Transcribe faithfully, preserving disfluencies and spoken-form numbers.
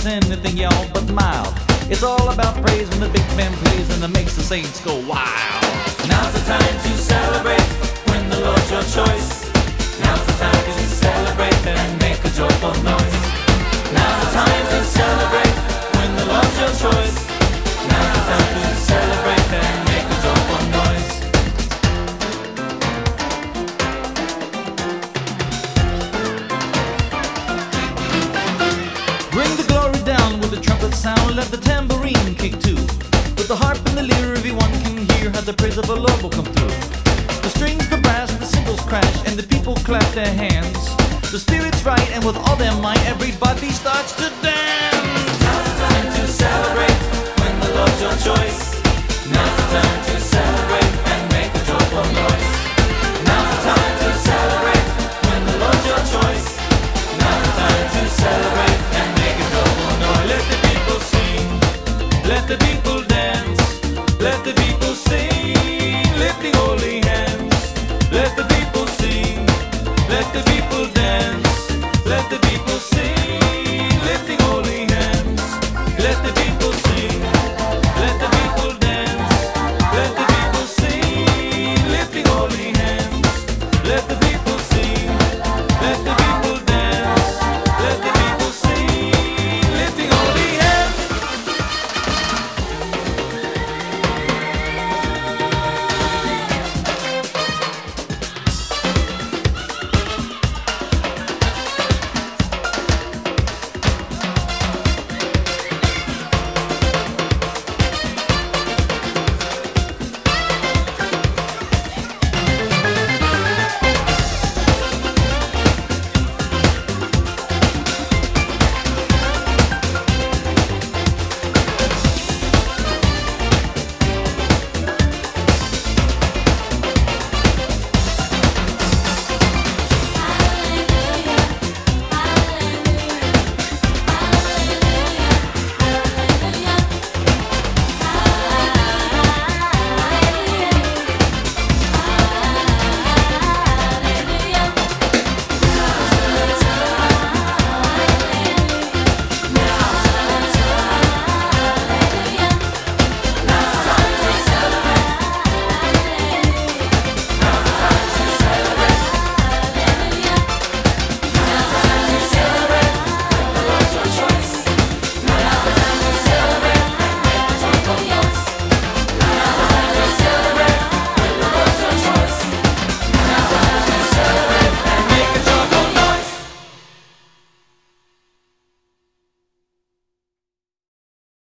anything, y'all, but mild. It's all about praise when the big band plays and it makes the saints go wild. Now's the time to celebrate when the Lord's your choice. Now's the time to celebrate and make a joyful noise. Now's the time to celebrate when the Lord's your choice. Now's the time to celebrate and make a joyful noise. Bring the glory down with the trumpet sound, let the tambourine kick too. With the harp and the lyre, everyone can hear how the praise of the Lord will come through. The strings, the brass, the cymbals crash, and the people clap their hands. The spirit's right, and with all their might, everybody starts to dance. Now's the time to celebrate when the Lord's your choice. Now's the time to celebrate.